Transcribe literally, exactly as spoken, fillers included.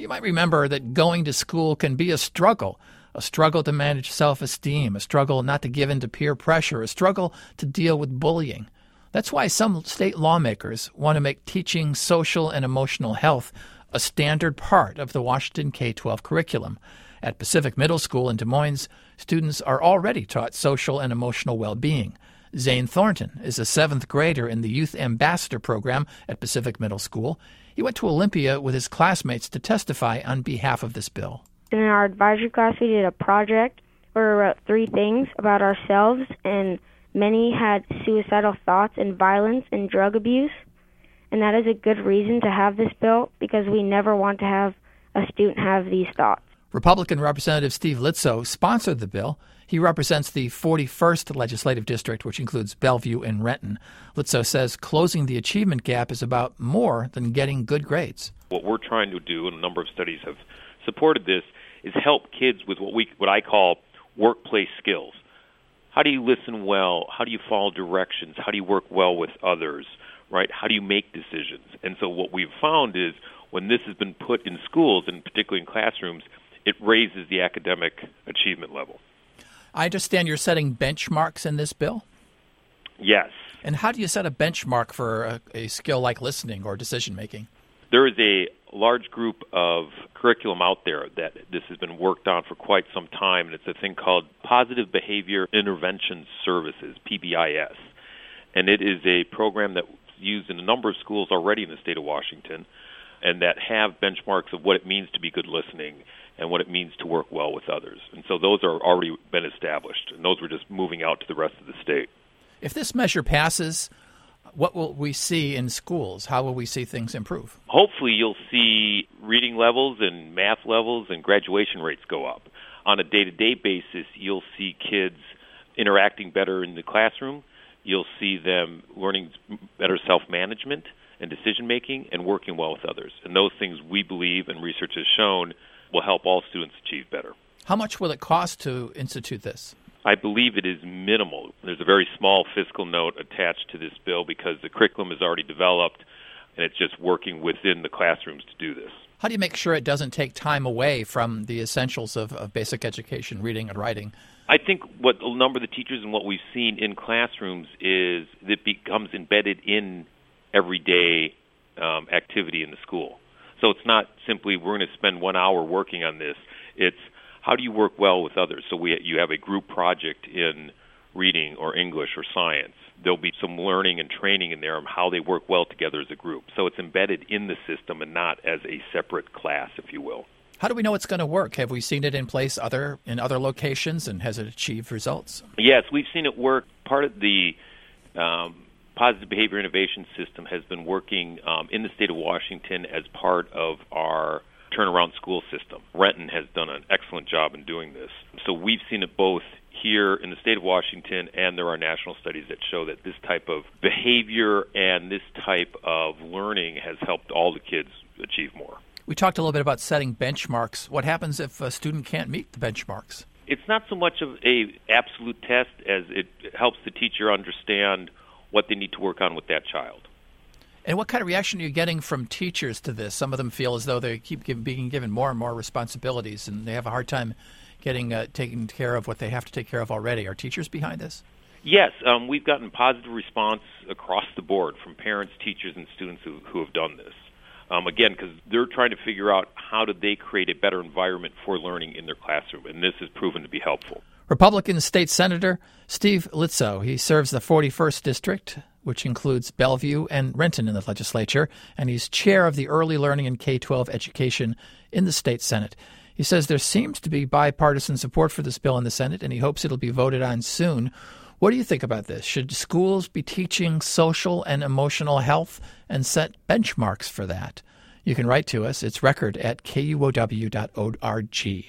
You might remember that going to school can be a struggle, a struggle to manage self-esteem, a struggle not to give in to peer pressure, a struggle to deal with bullying. That's why some state lawmakers want to make teaching social and emotional health a standard part of the Washington K twelve curriculum. At Pacific Middle School in Des Moines, students are already taught social and emotional well-being. Zane Thornton is a seventh grader in the Youth Ambassador program at Pacific Middle School. He went to Olympia with his classmates to testify on behalf of this bill. In our advisory class, we did a project where we wrote three things about ourselves, and many had suicidal thoughts and violence and drug abuse. And that is a good reason to have this bill, because we never want to have a student have these thoughts. Republican Representative Steve Litzo sponsored the bill. He represents the forty-first Legislative District, which includes Bellevue and Renton. Litzo says closing the achievement gap is about more than getting good grades. What we're trying to do, and a number of studies have supported this, is help kids with what we what I call workplace skills. How do you listen well? How do you follow directions? How do you work well with others? Right? How do you make decisions? And so what we've found is when this has been put in schools, and particularly in classrooms, it raises the academic achievement level. I understand you're setting benchmarks in this bill? Yes. And how do you set a benchmark for a, a skill like listening or decision-making? There is a large group of curriculum out there that this has been worked on for quite some time, and it's a thing called Positive Behavior Intervention Services, P B I S. And it is a program that's used in a number of schools already in the state of Washington, and that have benchmarks of what it means to be good listening and what it means to work well with others. And so those are already been established, and those were just moving out to the rest of the state. If this measure passes, what will we see in schools? How will we see things improve? Hopefully you'll see reading levels and math levels and graduation rates go up. On a day-to-day basis, you'll see kids interacting better in the classroom. You'll see them learning better self-management and decision-making and working well with others. And those things, we believe, and research has shown, will help all students achieve better. How much will it cost to institute this? I believe it is minimal. There's a very small fiscal note attached to this bill because the curriculum is already developed, and it's just working within the classrooms to do this. How do you make sure it doesn't take time away from the essentials of, of basic education, reading and writing? I think what a number of the teachers and what we've seen in classrooms is it becomes embedded in everyday um, activity in the school. So it's not simply we're going to spend one hour working on this. It's how do you work well with others? So we you have a group project in reading or English or science. There'll be some learning and training in there on how they work well together as a group. So it's embedded in the system and not as a separate class, if you will. How do we know it's going to work? Have we seen it in place other in other locations, and has it achieved results? Yes, we've seen it work. Part of the um, Positive Behavior Innovation System has been working um, in the state of Washington as part of our turnaround school system. Renton has done an excellent job in doing this. So we've seen it both here in the state of Washington, and there are national studies that show that this type of behavior and this type of learning has helped all the kids achieve more. We talked a little bit about setting benchmarks. What happens if a student can't meet the benchmarks? It's not so much of a absolute test as it helps the teacher understand what they need to work on with that child. And what kind of reaction are you getting from teachers to this? Some of them feel as though they keep give, being given more and more responsibilities, and they have a hard time getting uh, taking care of what they have to take care of already. Are teachers behind this? Yes, um, we've gotten positive response across the board from parents, teachers, and students who, who have done this. Um, again, because they're trying to figure out how do they create a better environment for learning in their classroom, and this has proven to be helpful. Republican State Senator Steve Litzo. He serves the forty-first District, which includes Bellevue and Renton in the legislature, and he's chair of the Early Learning and K twelve Education in the state Senate. He says there seems to be bipartisan support for this bill in the Senate, and he hopes it'll be voted on soon. What do you think about this? Should schools be teaching social and emotional health and set benchmarks for that? You can write to us. It's record at K U O W dot org.